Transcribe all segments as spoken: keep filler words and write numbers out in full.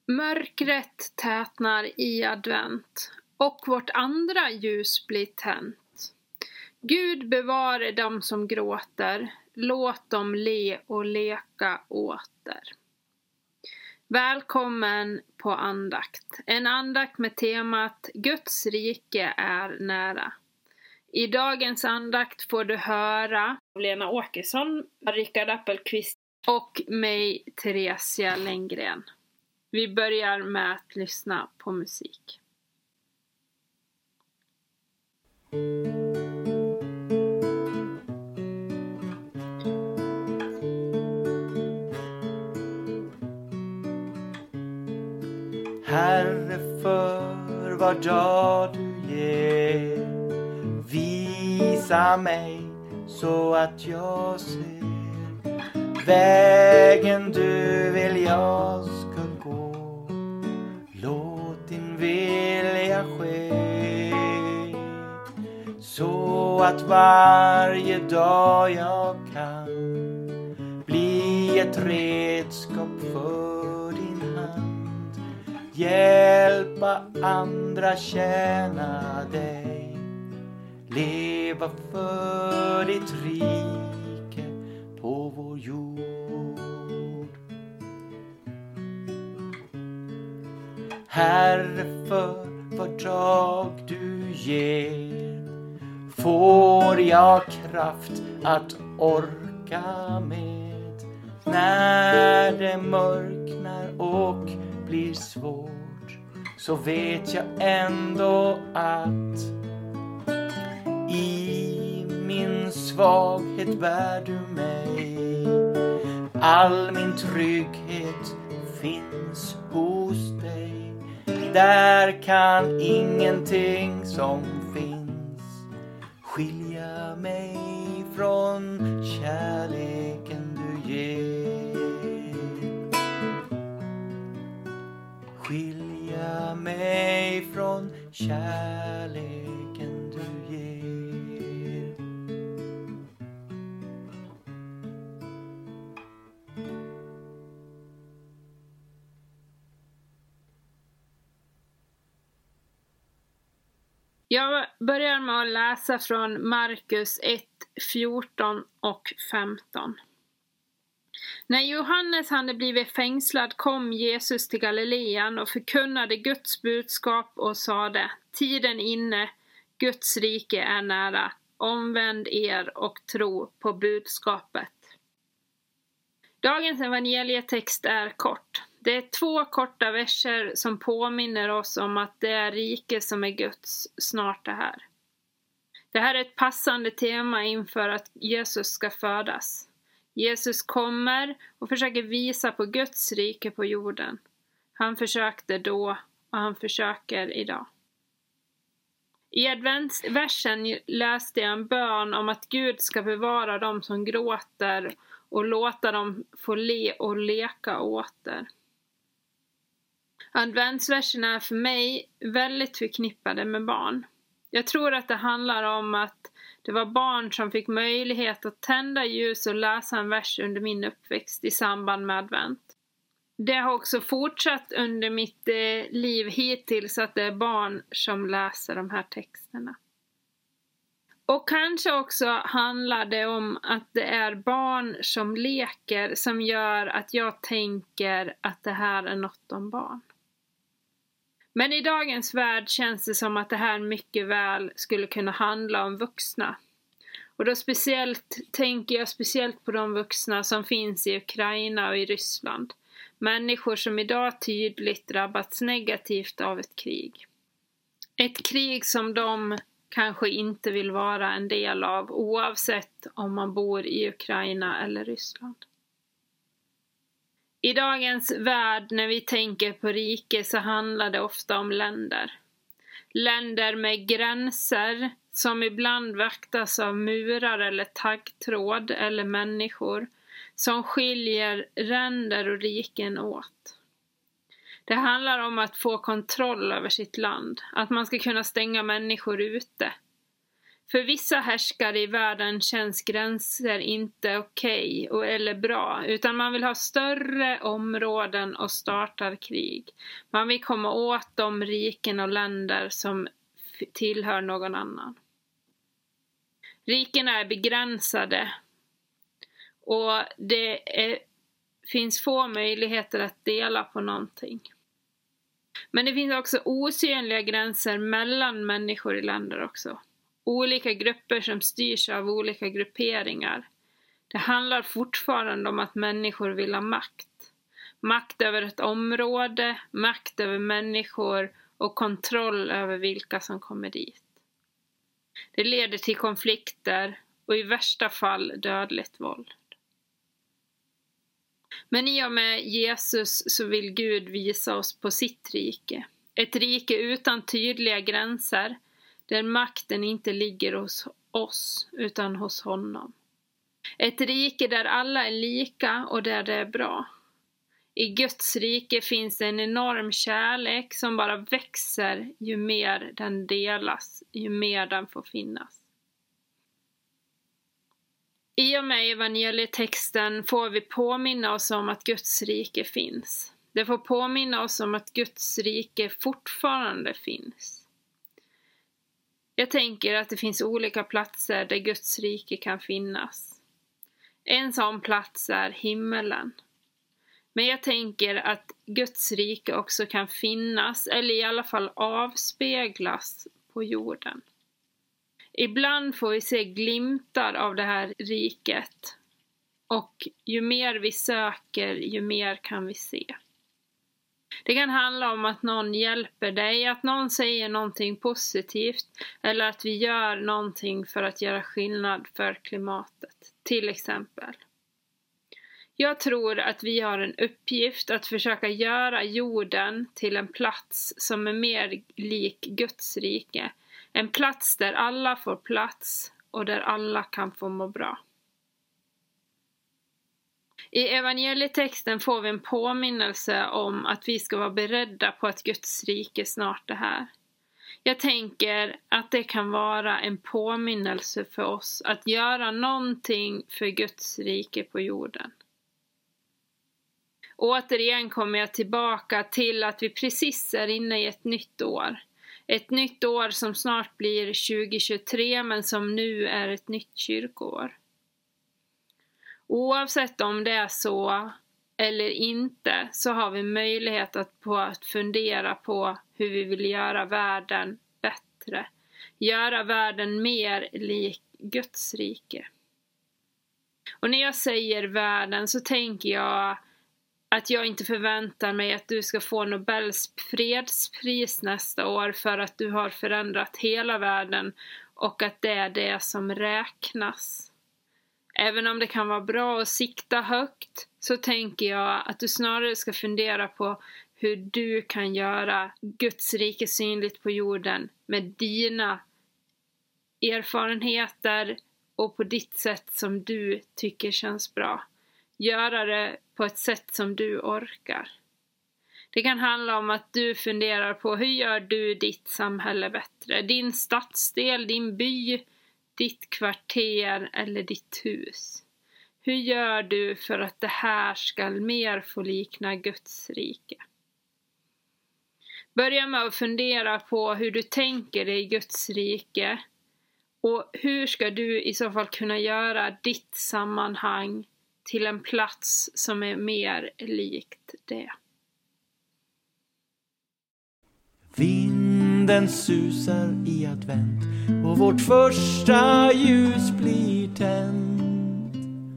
Mörkret tätnar i advent och vårt andra ljus blir tänt. Gud bevare dem som gråter, låt dem le och leka åter. Välkommen på andakt. En andakt med temat Guds rike är nära. I dagens andakt får du höra Lena Åkesson, Rickard Appelqvist och mig, Theresia Lenngren. Vi börjar med att lyssna på musik. Herre, för vad dag du ger, visa mig så att jag ser vägen du vill jag ska gå. Låt din vilja ske, så att varje dag jag kan bli ett redskap för din hand. Hjälpa andra tjäna dig, leva för ditt rike på vår jord. Herre, för vad dag du ger får jag kraft att orka med. När det mörknar och blir svårt, så vet jag ändå att i min svaghet bär du mig. All min trygghet finns hos dig. Där kan ingenting som finns skilja mig från kärleken du ger. Skilja mig från kärleken du ger. Jag börjar med att läsa från Markus ett, fjorton och femton. När Johannes hade blivit fängslad kom Jesus till Galilean och förkunnade Guds budskap och sade: tiden inne, Guds rike är nära, omvänd er och tro på budskapet. Dagens evangelietext är kort. Det är två korta verser som påminner oss om att det är rike som är Guds snart är här. Det här är ett passande tema inför att Jesus ska födas. Jesus kommer och försöker visa på Guds rike på jorden. Han försökte då och han försöker idag. I adventsversen läste jag en bön om att Gud ska bevara dem som gråter och låta dem få le och leka åter. Adventsversen är för mig väldigt förknippade med barn. Jag tror att det handlar om att det var barn som fick möjlighet att tända ljus och läsa en vers under min uppväxt i samband med advent. Det har också fortsatt under mitt eh, liv hittills att det är barn som läser de här texterna. Och kanske också handlar det om att det är barn som leker som gör att jag tänker att det här är något om barn. Men i dagens värld känns det som att det här mycket väl skulle kunna handla om vuxna. Och då speciellt tänker jag speciellt på de vuxna som finns i Ukraina och i Ryssland. Människor som idag tydligt drabbats negativt av ett krig. Ett krig som de kanske inte vill vara en del av oavsett om man bor i Ukraina eller Ryssland. I dagens värld när vi tänker på rike så handlar det ofta om länder. Länder med gränser som ibland vaktas av murar eller taggtråd eller människor som skiljer länder och riken åt. Det handlar om att få kontroll över sitt land, att man ska kunna stänga människor ute. För vissa härskare i världen känns gränser inte okej okay eller bra, utan man vill ha större områden och startar krig. Man vill komma åt de riken och länder som tillhör någon annan. Rikena är begränsade och det är, finns få möjligheter att dela på någonting. Men det finns också osynliga gränser mellan människor i länder också. Olika grupper som styrs av olika grupperingar. Det handlar fortfarande om att människor vill ha makt. Makt över ett område, makt över människor och kontroll över vilka som kommer dit. Det leder till konflikter och i värsta fall dödligt våld. Men i och med Jesus så vill Gud visa oss på sitt rike. Ett rike utan tydliga gränser, där makten inte ligger hos oss utan hos honom. Ett rike där alla är lika och där det är bra. I Guds rike finns en enorm kärlek som bara växer ju mer den delas, ju mer den får finnas. I och med evangelietexten får vi påminna oss om att Guds rike finns. Det får påminna oss om att Guds rike fortfarande finns. Jag tänker att det finns olika platser där Guds rike kan finnas. En sån plats är himmelen. Men jag tänker att Guds rike också kan finnas, eller i alla fall avspeglas på jorden. Ibland får vi se glimtar av det här riket. Och ju mer vi söker, ju mer kan vi se. Det kan handla om att någon hjälper dig, att någon säger någonting positivt. Eller att vi gör någonting för att göra skillnad för klimatet, till exempel. Jag tror att vi har en uppgift att försöka göra jorden till en plats som är mer lik Guds rike. En plats där alla får plats och där alla kan få må bra. I evangelietexten får vi en påminnelse om att vi ska vara beredda på att Guds rike snart är här. Jag tänker att det kan vara en påminnelse för oss att göra någonting för Guds rike på jorden. Återigen kommer jag tillbaka till att vi precis är inne i ett nytt år. Ett nytt år som snart blir tjugo tjugotre men som nu är ett nytt kyrkoår. Oavsett om det är så eller inte så har vi möjlighet att, på att fundera på hur vi vill göra världen bättre. Göra världen mer lik Guds rike. Och när jag säger världen så tänker jag att jag inte förväntar mig att du ska få Nobels fredspris nästa år för att du har förändrat hela världen och att det är det som räknas. Även om det kan vara bra att sikta högt så tänker jag att du snarare ska fundera på hur du kan göra Guds rike synligt på jorden med dina erfarenheter och på ditt sätt som du tycker känns bra. Göra det på ett sätt som du orkar. Det kan handla om att du funderar på hur gör du ditt samhälle bättre? Din stadsdel, din by, ditt kvarter eller ditt hus. Hur gör du för att det här ska mer få likna Guds rike? Börja med att fundera på hur du tänker dig Guds rike. Och hur ska du i så fall kunna göra ditt sammanhang till en plats som är mer likt det. Vinden susar i advent och vårt första ljus blir tänt.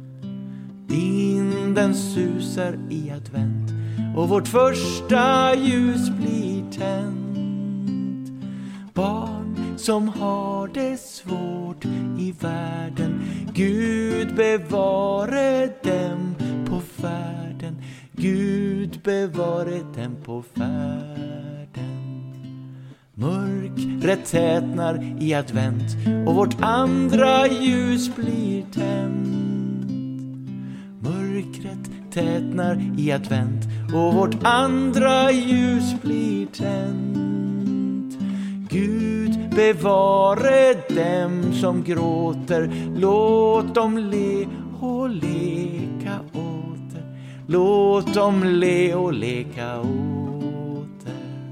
Vinden susar i advent och vårt första ljus blir tänt. Barn som har det svårt i världen, Gud bevare dem på färden. Gud bevare dem på färden. Mörkret tätnar i advent och vårt andra ljus blir tänt. Mörkret tätnar i advent och vårt andra ljus blir tänt. Gud bevare dem som gråter. Låt dem le och leka åter. Låt dem le och leka åter.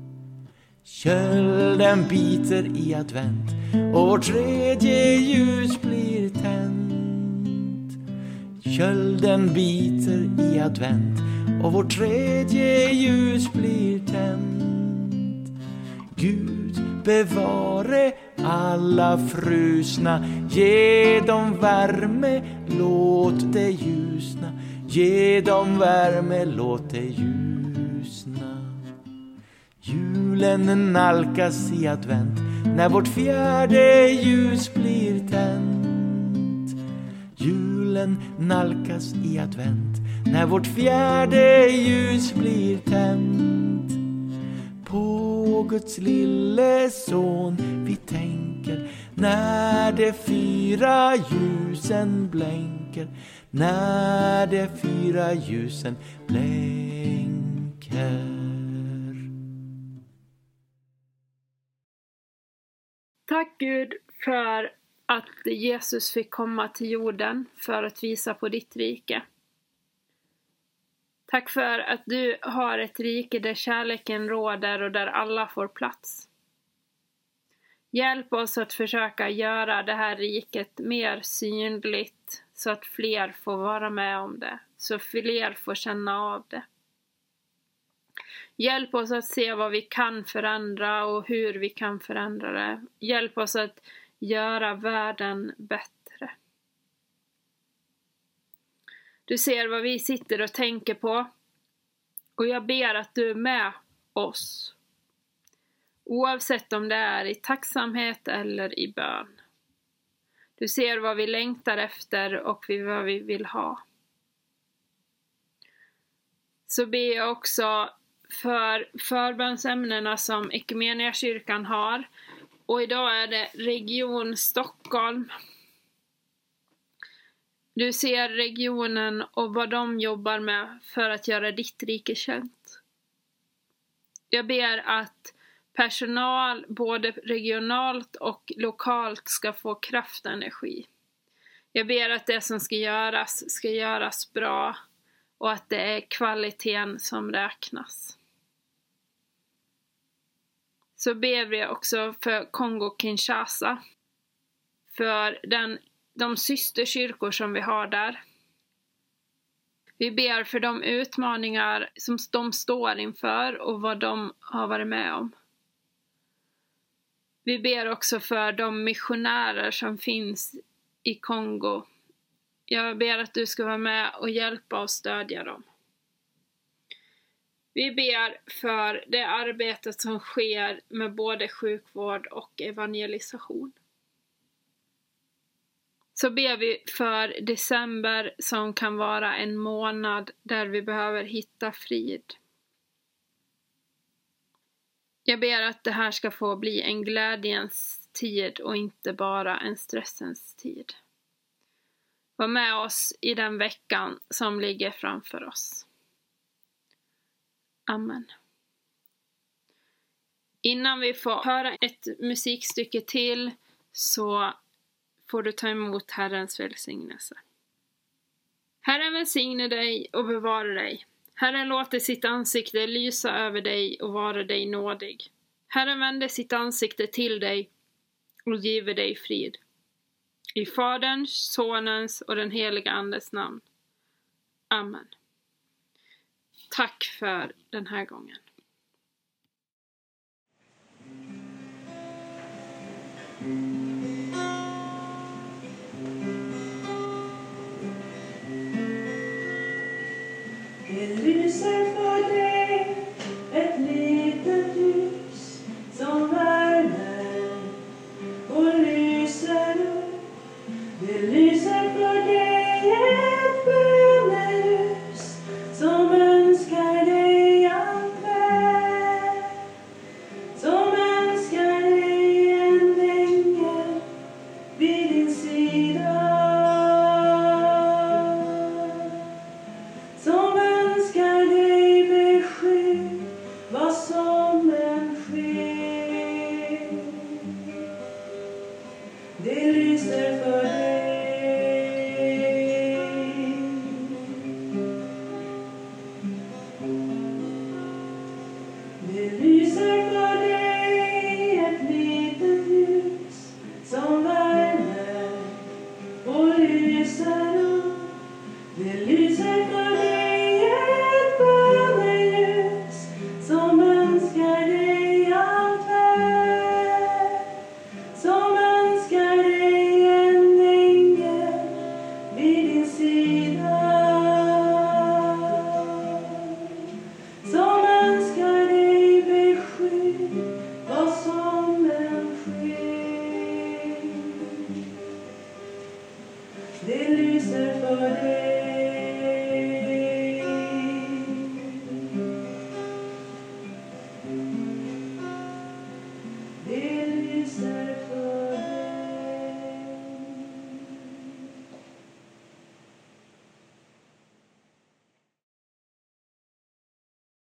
Kölden biter i advent och vårt tredje ljus blir tänt. Kölden biter i advent och vårt tredje ljus blir tänt. Gud bevare alla frusna, ge dem värme, låt det ljusna. Ge dem värme, låt det ljusna. Julen nalkas i advent när vårt fjärde ljus blir tänt. Julen nalkas i advent när vårt fjärde ljus blir tänt. På Guds lille son vi tänker när de fyra ljusen blänker. När de fyra ljusen blänker. Tack Gud för att Jesus fick komma till jorden för att visa på ditt rike. Tack för att du har ett rike där kärleken råder och där alla får plats. Hjälp oss att försöka göra det här riket mer synligt så att fler får vara med om det, så fler får känna av det. Hjälp oss att se vad vi kan förändra och hur vi kan förändra det. Hjälp oss att göra världen bättre. Du ser vad vi sitter och tänker på. Och jag ber att du är med oss. Oavsett om det är i tacksamhet eller i bön. Du ser vad vi längtar efter och vad vi vill ha. Så ber jag också för förbönsämnena som Ekumeniakyrkan har. Och idag är det Region Stockholm. Du ser regionen och vad de jobbar med för att göra ditt rike känt. Jag ber att personal både regionalt och lokalt ska få kraft och energi. Jag ber att det som ska göras ska göras bra och att det är kvaliteten som räknas. Så ber vi också för Kongo-Kinshasa, för den, de systerkyrkor som vi har där. Vi ber för de utmaningar som de står inför och vad de har varit med om. Vi ber också för de missionärer som finns i Kongo. Jag ber att du ska vara med och hjälpa och stödja dem. Vi ber för det arbetet som sker med både sjukvård och evangelisation. Så ber vi för december som kan vara en månad där vi behöver hitta frid. Jag ber att det här ska få bli en glädjens tid och inte bara en stressens tid. Var med oss i den veckan som ligger framför oss. Amen. Innan vi får höra ett musikstycke till så får du ta emot Herrens välsignelse. Herren välsigne dig och bevara dig. Herren låter sitt ansikte lysa över dig och vara dig nådig. Herren vänder sitt ansikte till dig och giver dig frid. I Faderns, Sonens och den heliga Andes namn. Amen. Tack för den här gången. Det lyser för dig ett litet ljus som värmer och lyser upp. Det lyser för dig ett böneljus som önskar dig allt väl, som önskar dig en ängel Det lyser